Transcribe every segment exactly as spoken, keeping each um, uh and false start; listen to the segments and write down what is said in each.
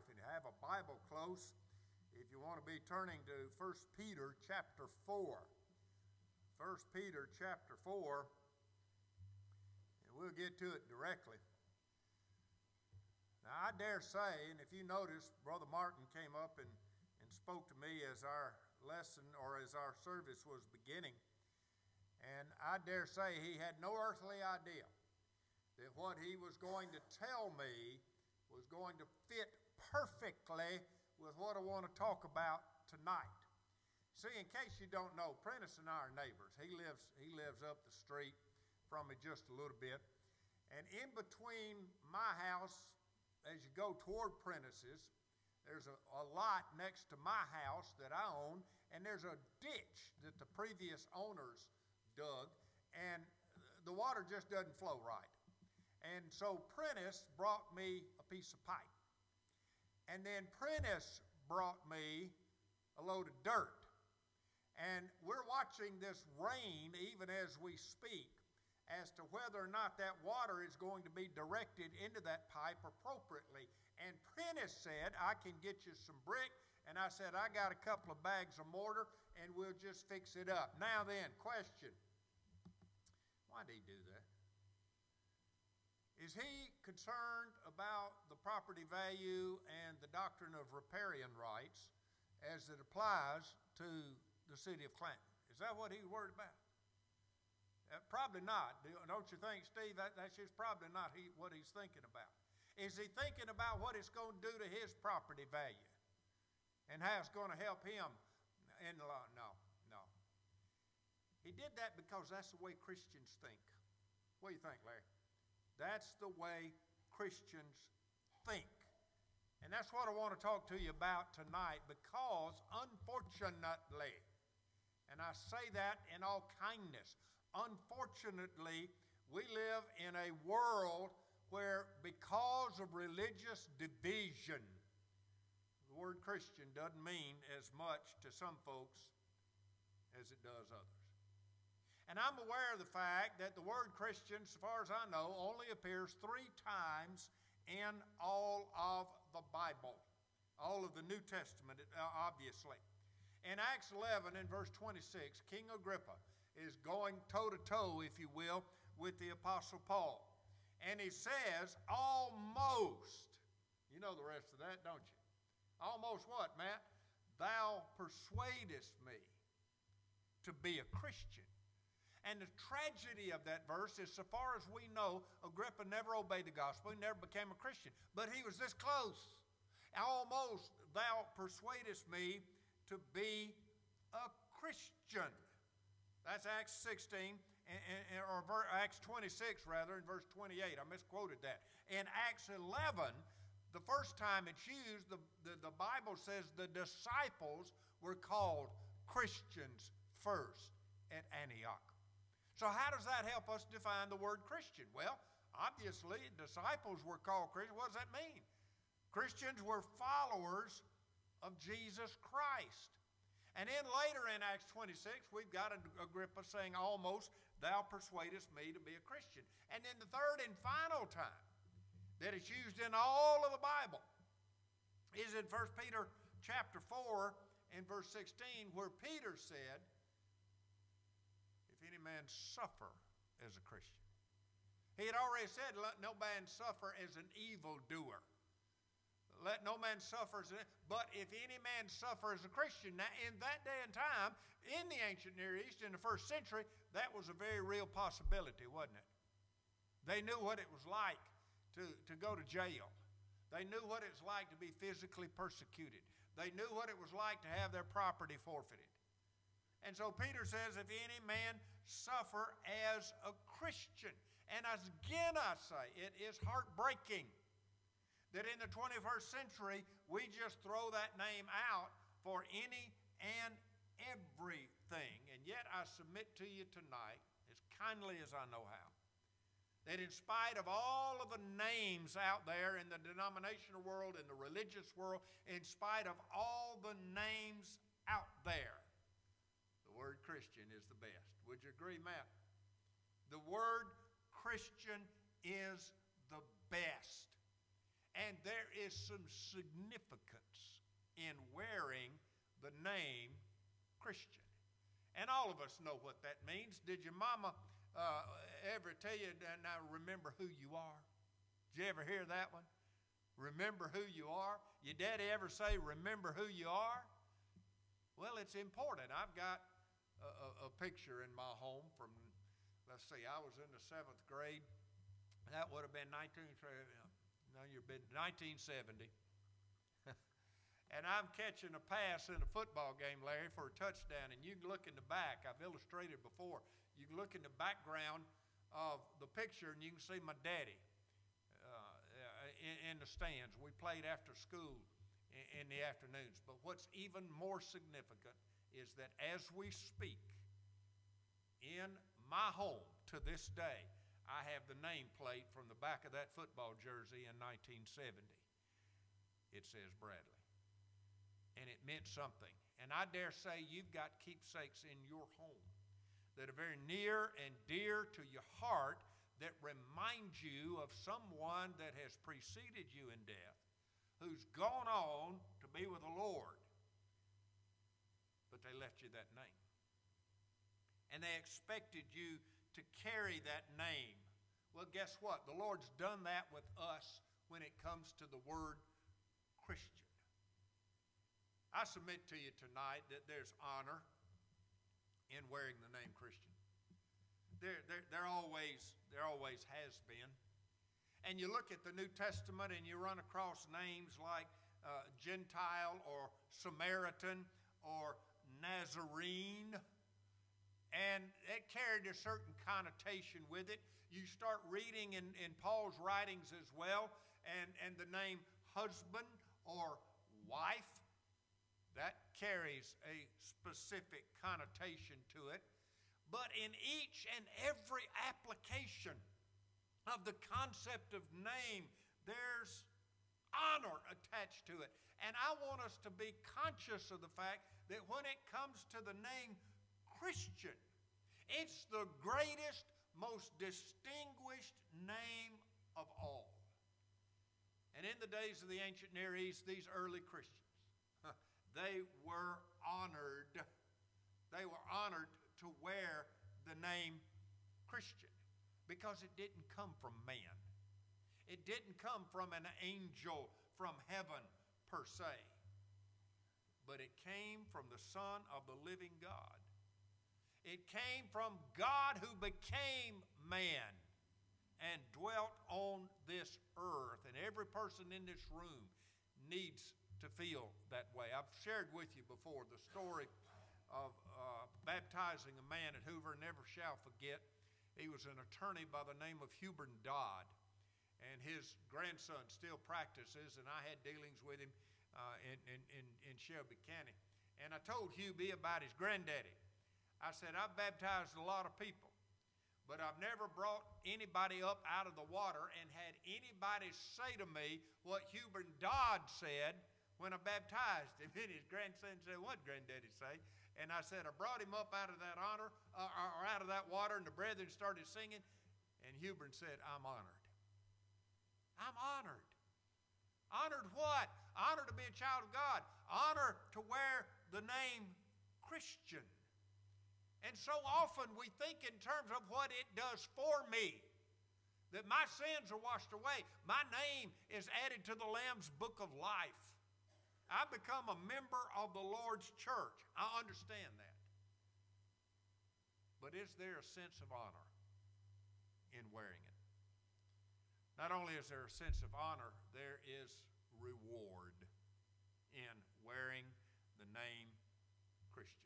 if you have a Bible close, if you want to be turning to First Peter chapter four. First Peter chapter four, and we'll get to it directly. Now, I dare say, and if you notice, Brother Martin came up and, and spoke to me as our lesson or as our service was beginning, and I dare say he had no earthly idea that what he was going to tell me was going to fit perfectly with what I want to talk about tonight. See, in case you don't know, Prentice and I are neighbors. He lives, he lives up the street from me just a little bit. And in between my house, as you go toward Prentice's, there's a, a lot next to my house that I own, and there's a ditch that the previous owners dug, and the water just doesn't flow right. And so Prentice brought me a piece of pipe. And then Prentice brought me a load of dirt. And we're watching this rain even as we speak as to whether or not that water is going to be directed into that pipe appropriately. And Prentice said, I can get you some brick. And I said, I got a couple of bags of mortar and we'll just fix it up. Now then, question. Why did he do that? Is he concerned about the property value and the doctrine of riparian rights as it applies to the city of Clanton? Is that what he's worried about? Uh, probably not. Don't you think, Steve? That, that's just probably not he, what he's thinking about. Is he thinking about what it's going to do to his property value and how it's going to help him in the law? No, no. He did that because that's the way Christians think. What do you think, Larry? That's the way Christians think. And that's what I want to talk to you about tonight, because unfortunately, and I say that in all kindness, unfortunately, we live in a world where because of religious division, the word Christian doesn't mean as much to some folks as it does others. And I'm aware of the fact that the word Christian, as far as I know, only appears three times in all of the Bible, all of the New Testament, obviously. In Acts eleven, in verse twenty-six, King Agrippa is going toe-to-toe, if you will, with the Apostle Paul. And he says, almost, you know the rest of that, don't you? Almost what, Matt? Thou persuadest me to be a Christian. And the tragedy of that verse is, so far as we know, Agrippa never obeyed the gospel. He never became a Christian. But he was this close. Almost thou persuadest me to be a Christian. That's Acts sixteen, or Acts twenty-six, rather, in verse twenty-eight. I misquoted that. In Acts eleven, the first time it's used, the, the, the Bible says the disciples were called Christians first at Antioch. So how does that help us define the word Christian? Well, obviously, disciples were called Christians. What does that mean? Christians were followers of Jesus Christ. And then later in Acts twenty-six, we've got Agrippa saying, almost, thou persuadest me to be a Christian. And then the third and final time that it's used in all of the Bible is in First Peter chapter four and verse sixteen, where Peter said, if any man suffer as a Christian. He had already said, let no man suffer as an evildoer. Let no man suffer as a, but if any man suffer as a Christian. Now, in that day and time, in the ancient Near East, in the first century, that was a very real possibility, wasn't it? They knew what it was like to, to go to jail. They knew what it was like to be physically persecuted. They knew what it was like to have their property forfeited. And so Peter says, if any man suffer as a Christian. And again I say, it is heartbreaking that in the twenty-first century, we just throw that name out for any and everything. And yet I submit to you tonight, as kindly as I know how, that in spite of all of the names out there in the denominational world, in the religious world, in spite of all the names out there, the word Christian is the best. Would you agree, Matt? The word Christian is the best. And there is some significance in wearing the name Christian. And all of us know what that means. Did your mama uh, ever tell you, now remember who you are? Did you ever hear that one? Remember who you are? Your daddy ever say, remember who you are? Well, it's important. I've got a, a, a picture in my home from, let's see, I was in the seventh grade. That would have been nineteen, no, you've been nineteen seventy. And I'm catching a pass in a football game, Larry, for a touchdown. And you can look in the back. I've illustrated before. You can look in the background of the picture, and you can see my daddy uh, in, in the stands. We played after school in, in the afternoons. But what's even more significant is that as we speak, in my home to this day, I have the nameplate from the back of that football jersey in nineteen seventy. It says Bradley. And it meant something. And I dare say you've got keepsakes in your home that are very near and dear to your heart that remind you of someone that has preceded you in death, who's gone on to be with the Lord, but they left you that name. And they expected you to carry that name. Well, guess what? The Lord's done that with us when it comes to the word Christian. I submit to you tonight that there's honor in wearing the name Christian. There, there, there always, there always has been. And you look at the New Testament and you run across names like uh, Gentile or Samaritan or Nazarene, and it carried a certain connotation with it. You start reading in, in Paul's writings as well, and, and the name husband or wife, that carries a specific connotation to it. But in each and every application of the concept of name, there's honor attached to it. And I want us to be conscious of the fact that when it comes to the name Christian, it's the greatest, most distinguished name of all. And in the days of the ancient Near East, these early Christians, they were honored. They were honored to wear the name Christian because it didn't come from man. It didn't come from an angel from heaven per se, but it came from the Son of the living God. It came from God who became man and dwelt on this earth. And every person in this room needs to feel that way. I've shared with you before the story of uh, baptizing a man at Hoover. Never shall forget. He was an attorney by the name of Hubert Dodd, and his grandson still practices, and I had dealings with him uh, in, in, in, in Shelby County. And I told Hubie about his granddaddy. I said, I've baptized a lot of people, but I've never brought anybody up out of the water and had anybody say to me what Hubert Dodd said when I baptized him. And his grandson said, what granddaddy say? And I said, I brought him up out of that honor, uh, or out of that water, and the brethren started singing. And Hubert said, I'm honored. I'm honored. Honored what? Honored to be a child of God. Honor to wear the name Christian. And so often we think in terms of what it does for me, that my sins are washed away. My name is added to the Lamb's book of life. I become a member of the Lord's church. I understand that. But is there a sense of honor in wearing it? Not only is there a sense of honor, there is reward in wearing the name Christian.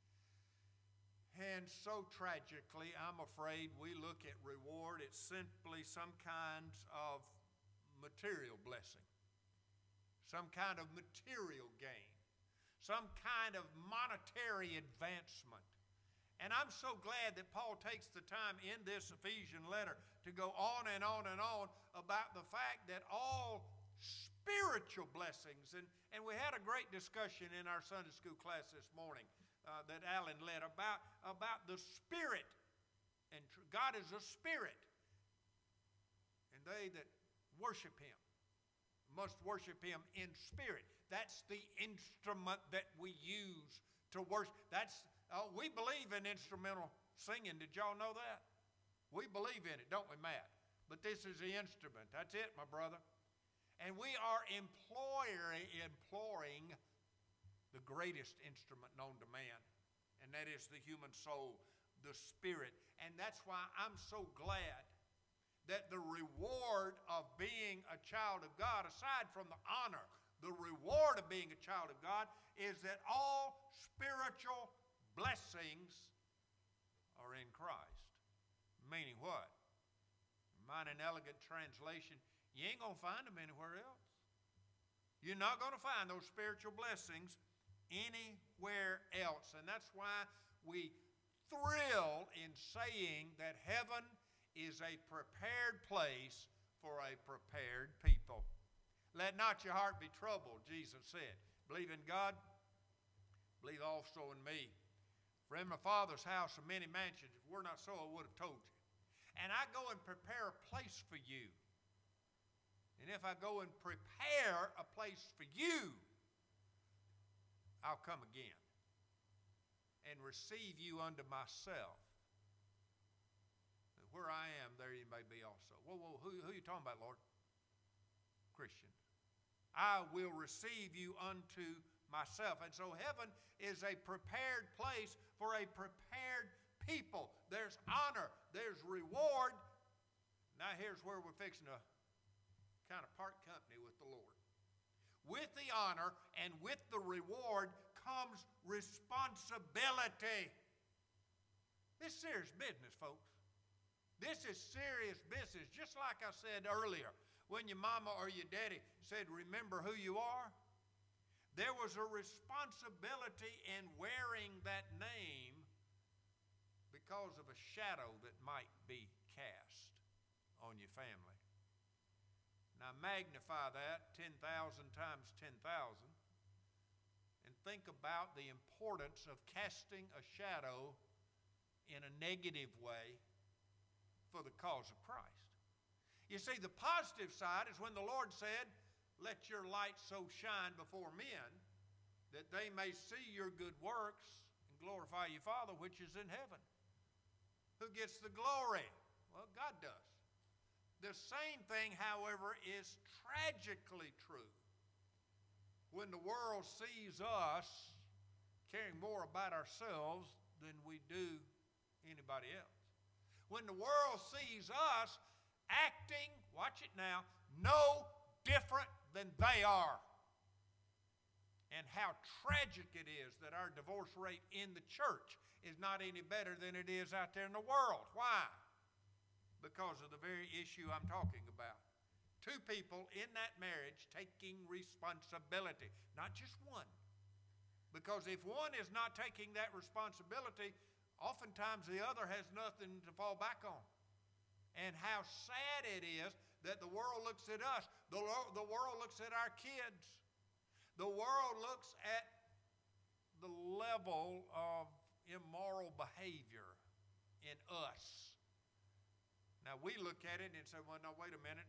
And so tragically, I'm afraid we look at reward, it's simply some kinds of material blessing, some kind of material gain, some kind of monetary advancement. And I'm so glad that Paul takes the time in this Ephesian letter to go on and on and on about the fact that all spiritual blessings, and, and we had a great discussion in our Sunday school class this morning uh, that Alan led about, about the Spirit. And tr- God is a Spirit. And they that worship Him must worship him in spirit. That's the instrument that we use to worship. That's uh, we believe in instrumental singing. Did y'all know that? We believe in it, don't we, Matt? But this is the instrument. That's it, my brother. And we are employer, employing the greatest instrument known to man, and that is the human soul, the spirit. And that's why I'm so glad that the reward of being a child of God, aside from the honor, the reward of being a child of God is that all spiritual blessings are in Christ. Meaning what? Mine an elegant translation, you ain't going to find them anywhere else. You're not going to find those spiritual blessings anywhere else. And that's why we thrill in saying that heaven is a prepared place for a prepared people. Let not your heart be troubled, Jesus said. Believe in God, believe also in me. For in my Father's house are many mansions. If we're not so, I would have told you. And I go and prepare a place for you. And if I go and prepare a place for you, I'll come again and receive you unto myself. That where I am, there you may be also. Whoa, whoa, who, who are you talking about, Lord? Christians. I will receive you unto myself. And so heaven is a prepared place for a prepared people. There's honor. There's reward. Now here's where we're fixing to kind of part company with the Lord. With the honor and with the reward comes responsibility. This is serious business, folks. This is serious business. Just like I said earlier, when your mama or your daddy said, remember who you are, there was a responsibility in wearing that name because of a shadow that might be cast on your family. Now magnify that ten thousand times ten thousand and think about the importance of casting a shadow in a negative way for the cause of Christ. You see, the positive side is when the Lord said, let your light so shine before men that they may see your good works and glorify your Father which is in heaven. Who gets the glory? Well, God does. The same thing, however, is tragically true when the world sees us caring more about ourselves than we do anybody else. When the world sees us acting, watch it now, no different than they are. And how tragic it is that our divorce rate in the church is not any better than it is out there in the world. Why? Because of the very issue I'm talking about. Two people in that marriage taking responsibility, not just one. Because if one is not taking that responsibility, oftentimes the other has nothing to fall back on. And how sad it is that the world looks at us. The, the world looks at our kids. The world looks at the level of immoral behavior in us. Now we look at it and say, well, no, wait a minute.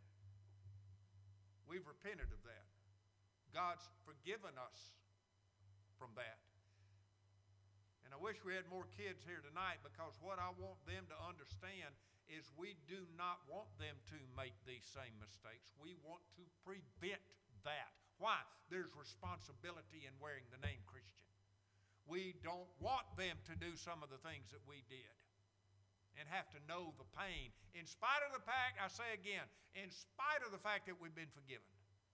We've repented of that. God's forgiven us from that. And I wish we had more kids here tonight, because what I want them to understand is we do not want them to make these same mistakes. We want to prevent that. Why? There's responsibility in wearing the name Christian. We don't want them to do some of the things that we did and have to know the pain. In spite of the fact, I say again, in spite of the fact that we've been forgiven.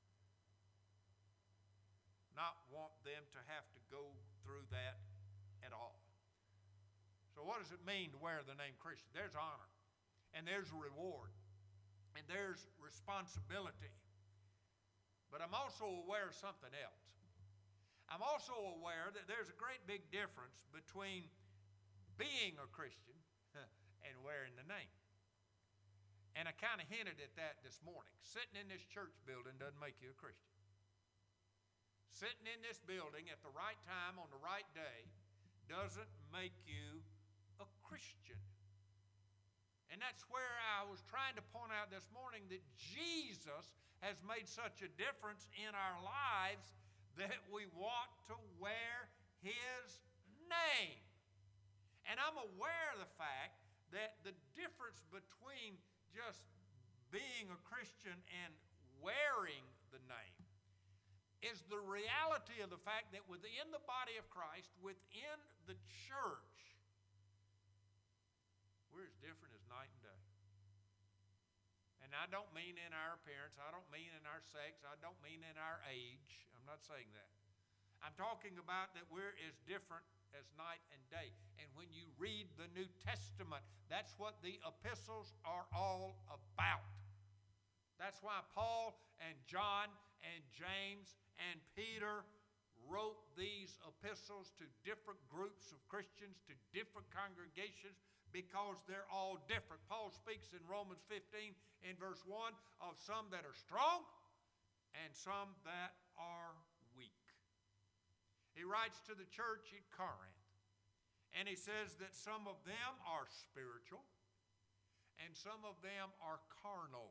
Not want them to have to go through that at all. So what does it mean to wear the name Christian? There's honor, and there's reward, and there's responsibility. But I'm also aware of something else. I'm also aware that there's a great big difference between being a Christian and wearing the name. And I kind of hinted at that this morning. Sitting in this church building doesn't make you a Christian. Sitting in this building at the right time on the right day doesn't make you a Christian. And that's where I was trying to point out this morning that Jesus has made such a difference in our lives that we want to wear His name. And I'm aware of the fact that the difference between just being a Christian and wearing the name is the reality of the fact that within the body of Christ, within the church, we're as different as night and day. And I don't mean in our appearance, I don't mean in our sex, I don't mean in our age. I'm not saying that. I'm talking about that we're as different as night and day. And when you read the New Testament, that's what the epistles are all about. That's why Paul and John and James and Peter wrote these epistles to different groups of Christians, to different congregations, because they're all different. Paul speaks in Romans fifteen in verse one of some that are strong and some that are weak. He writes to the church at Corinth, and he says that some of them are spiritual and some of them are carnal,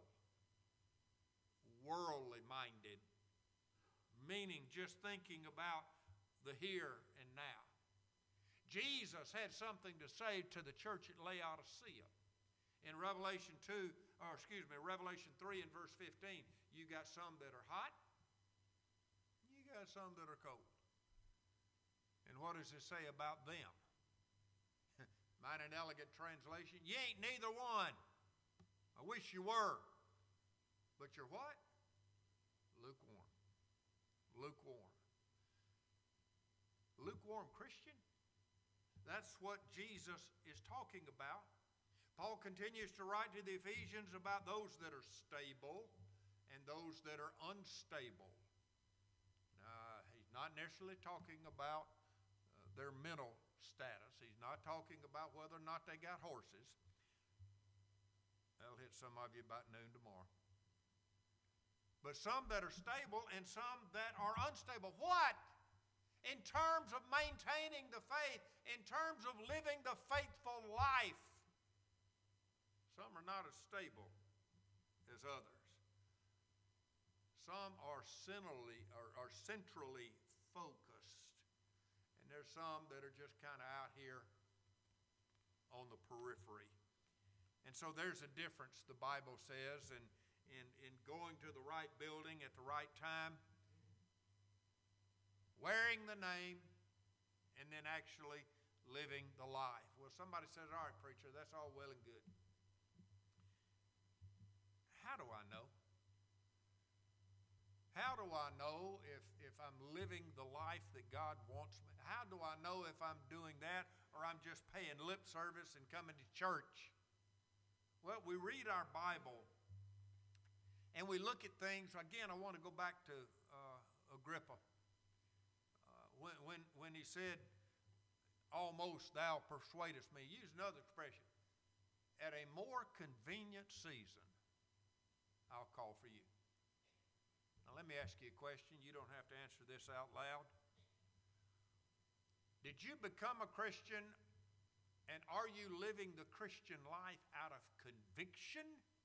worldly minded, meaning just thinking about the here and now. Jesus had something to say to the church at Laodicea. In Revelation two, or excuse me, Revelation three and verse fifteen, you got some that are hot, you got some that are cold. And what does it say about them? Might an elegant translation, you ain't neither one. I wish you were. But you're what? Lukewarm. Lukewarm. Lukewarm Christian? That's what Jesus is talking about. Paul continues to write to the Ephesians about those that are stable and those that are unstable. Now, he's not necessarily talking about uh, their mental status. He's not talking about whether or not they got horses. That'll hit some of you about noon tomorrow. But some that are stable and some that are unstable. What? In terms of maintaining the faith, in terms of living the faithful life. Some are not as stable as others. Some are centrally, are, are centrally focused. And there's some that are just kind of out here on the periphery. And so there's a difference, the Bible says, in, in, in going to the right building at the right time, wearing the name, and then actually living the life. Well, somebody says, all right, preacher, that's all well and good. How do I know? How do I know if, if I'm living the life that God wants me? How do I know if I'm doing that or I'm just paying lip service and coming to church? Well, we read our Bible and we look at things. Again, I want to go back to uh, Agrippa. Uh, when, when, when he said, almost thou persuadest me. Use another expression. At a more convenient season, I'll call for you. Now let me ask you a question. You don't have to answer this out loud. Did you become a Christian, and are you living the Christian life out of conviction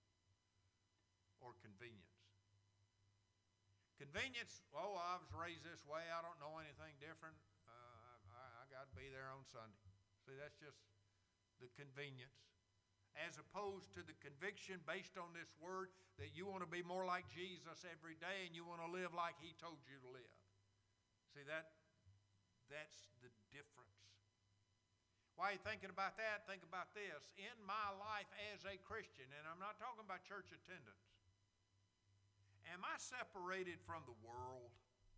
or convenience? Convenience, oh, I was raised this way, I don't know anything different. Uh, I, I got to be there on Sunday. See, that's just the convenience. As opposed to the conviction based on this word that you want to be more like Jesus every day and you want to live like He told you to live. See, that that's the difference. Why are you thinking about that? Think about this. In my life as a Christian, and I'm not talking about church attendance, am I separated from the world?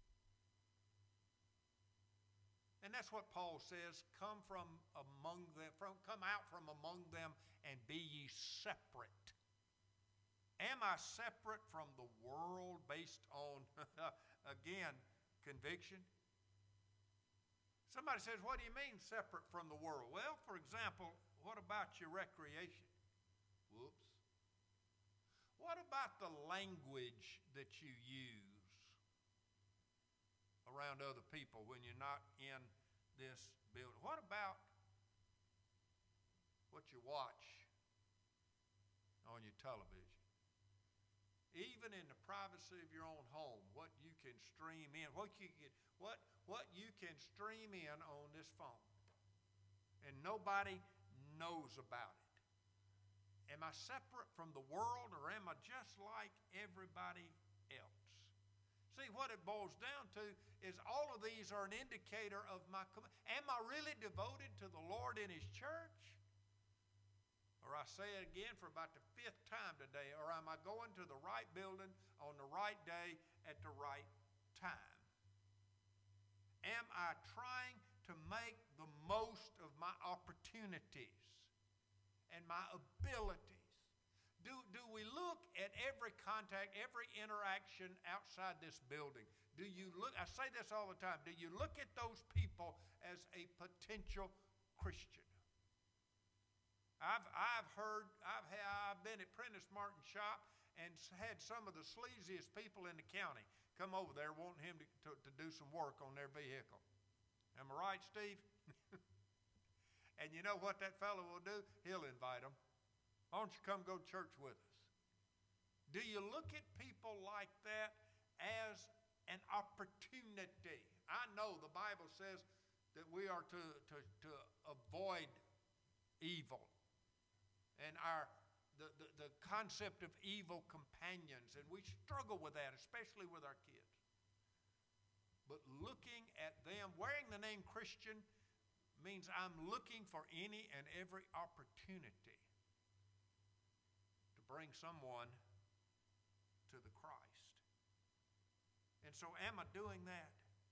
And that's what Paul says, come from among them, from, come out from among them and be ye separate. Am I separate from the world based on, again, conviction? Somebody says, what do you mean separate from the world? Well, for example, what about your recreation? Whoops. What about the language that you use around other people when you're not in this building? What about what you watch on your television. Even in the privacy of your own home, what you can stream in, what you can, what, what you can stream in on this phone. And nobody knows about it. Am I separate from the world, or am I just like everybody else? See, what it boils down to is all of these are an indicator of my commitment. Am I really devoted to the Lord in His church? Or I say it again for about the fifth time today, or am I going to the right building on the right day at the right time? Am I trying to make the most of my opportunities and my abilities? Do, do we look at every contact, every interaction outside this building? Do you look, I say this all the time, do you look at those people as a potential Christian? I've, I've heard, I've, had, I've been at Prentice Martin's shop and had some of the sleaziest people in the county come over there wanting him to, to, to do some work on their vehicle. Am I right, Steve? And you know what that fellow will do? He'll invite them. Why don't you come go to church with us? Do you look at people like that as an opportunity? I know the Bible says that we are to, to, to avoid evil. And our the, the, the concept of evil companions, and we struggle with that, especially with our kids. But looking at them, wearing the name Christian means I'm looking for any and every opportunity to bring someone to the Christ. And so am I doing that?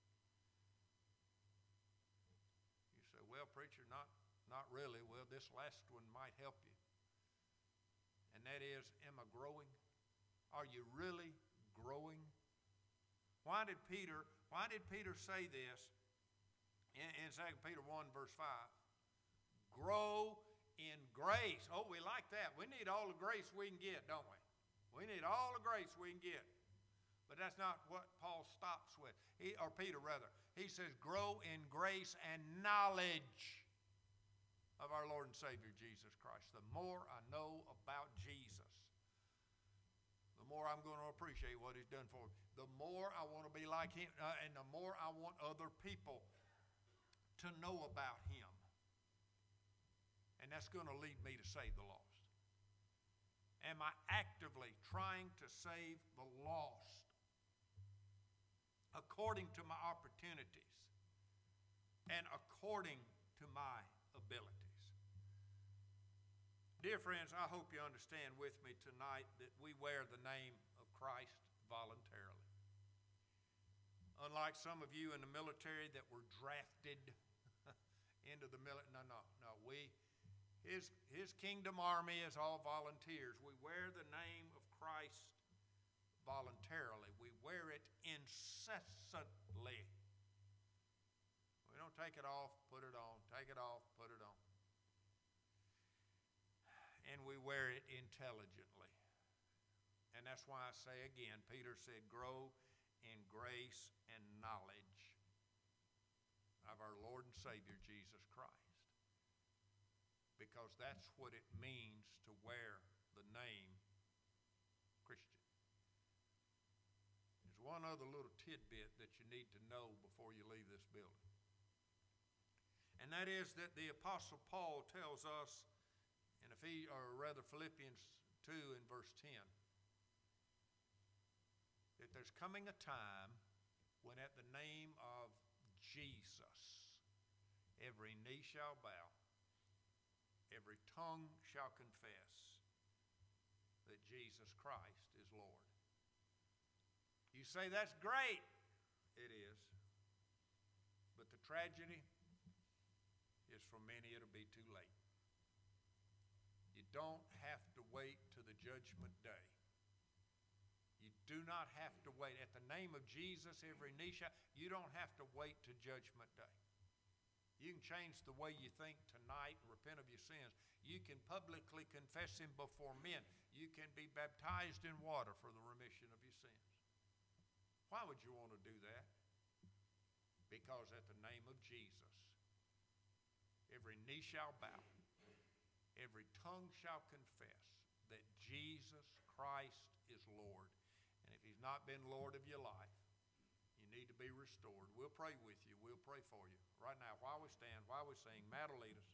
You say, well, preacher, not, not really. Well, this last one might help you. And that is, am I growing? Are you really growing? Why did Peter, why did Peter say this in, in Second Peter one, verse five? Grow in grace. Oh, we like that. We need all the grace we can get, don't we? We need all the grace we can get. But that's not what Paul stops with. He, or Peter, rather. He says, grow in grace and knowledge of our Lord and Savior, Jesus Christ. The more I know about Jesus, the more I'm going to appreciate what He's done for me. The more I want to be like Him, uh, and the more I want other people to know about Him. And that's going to lead me to save the lost. Am I actively trying to save the lost according to my opportunities and according to my abilities? Dear friends, I hope you understand with me tonight that we wear the name of Christ voluntarily. Unlike some of you in the military that were drafted into the military, no, no, no. We, his, his kingdom army is all volunteers. We wear the name of Christ voluntarily. We wear it incessantly. We don't take it off, put it on, take it off, put it on. And we wear it intelligently. And that's why I say again, Peter said, grow in grace and knowledge of our Lord and Savior, Jesus Christ. Because that's what it means to wear the name Christian. There's one other little tidbit that you need to know before you leave this building. And that is that the Apostle Paul tells us in Ephesians, or rather Philippians two in verse ten, that there's coming a time when at the name of Jesus, every knee shall bow, every tongue shall confess that Jesus Christ is Lord. You say, that's great. It is. But the tragedy is for many it'll be too late. You don't have to wait to the judgment day. You do not have to wait. At the name of Jesus, every knee shall, you don't have to wait to judgment day. You can change the way you think tonight and repent of your sins. You can publicly confess Him before men. You can be baptized in water for the remission of your sins. Why would you want to do that? Because at the name of Jesus, every knee shall bow, every tongue shall confess that Jesus Christ is Lord. And if he's not been Lord of your life, you need to be restored. We'll pray with you. We'll pray for you. Right now, while we stand, while we sing, Matt will lead us.